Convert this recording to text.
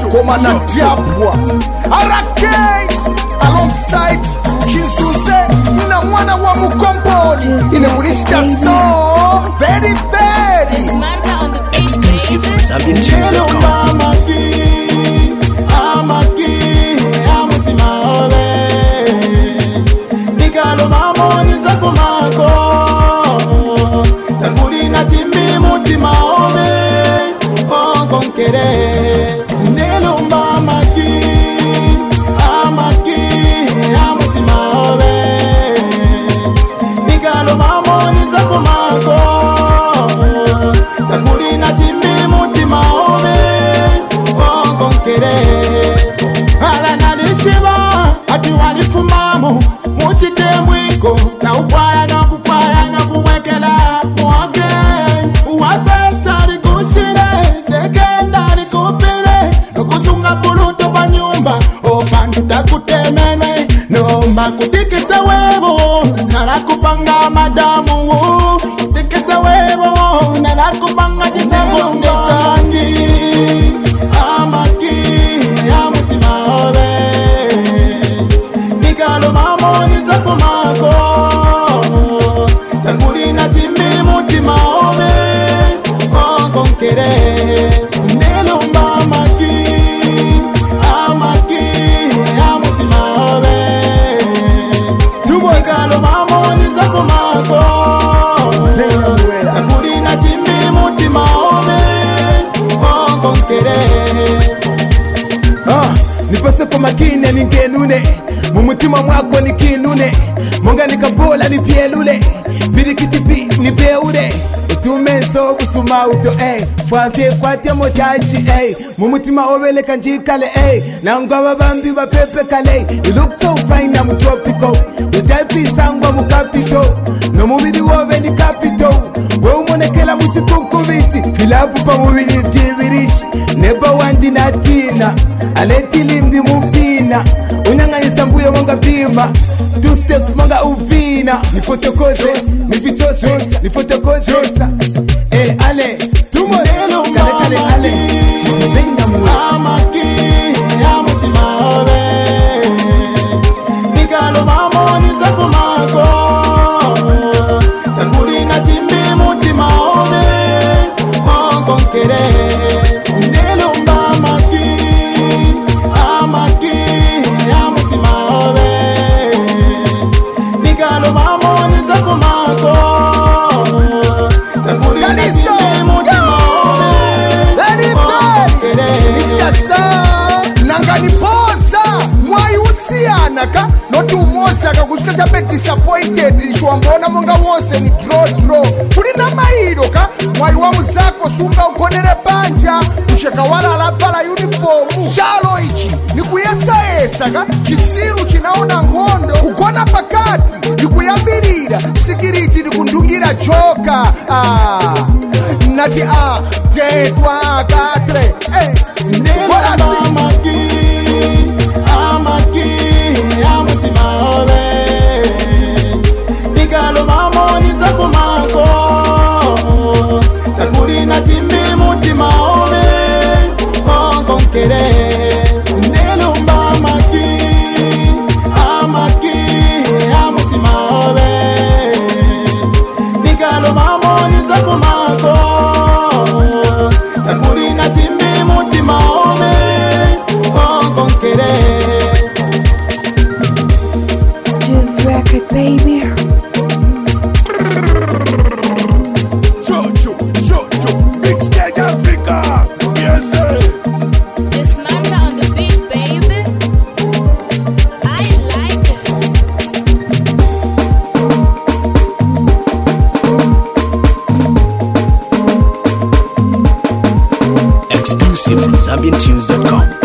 Komana Diabwa Arakei alongside Chizuze na mwana wa Mukomboni inakulishta so very exclusive from ZambianTunes.com. Kutikisa wevo narakupanga madamu kutikisa wevo narakupanga kisango ndetaki amaki amutima obe nikalo mamoni zako mako takulina timbi mutima obe konkere nelomba maki amaki amutima obe Kalo mamoni zako mako Akulina chimbi mutima ome Konkere nipase kwa makine ningenune mumutima mwako nikinune Monga nikabola nipielule Birikitipi nipeure Utumenso kusuma uto Fwafye kwate motachi mumutima ovele kanjikale Nangwa wabambi wa pepe kale You look so fine na mutropiko Utaipi sangwa mukapito No mubidi wove ni kapito We umonekela muchikunkubiti Filapu pa mubidi tibirishi Neba wandi na tina Aleti limbi mupina Unyanga nisambuyo monga pima 2 steps monga uvina Nifotokoze, nifichose, nifotokoze ale, tumo kale kale ale Chizuzenga muwe Amaki, amutima obe Nikalo mamoni zako mako Takulina timbi mutima obe Konkere Nelomba amaki Amaki, amutima obe Nikalo mamoni zako mako Takulina timbi mutima obe Nanganipoza mwayusianaka noti umosa akakushika chape disappointed nishwambona monga wose ni draw kuli na mairo ka mwayi wa muzako sunga ukonere banja usheka wala lapala uniform chalo ichi nikuyesa ka chisiru chinaona ngondo kukona pakati nikuyambirira sikiriti nikundungira joka nati jetwa katre Amaki, amaki, amutima obe Nikalo mamoni zako mako Takulina timbi mutima obe Konkere Nelomba amaki, amaki, amutima obe Nikalo mamoni zako mako Takulina timbi mutima obe Konkere Just record baby Jojo, Big Stage Africa. Yes, sir. This man on the beat, baby. I like Exclusive from ZambianTunes.com.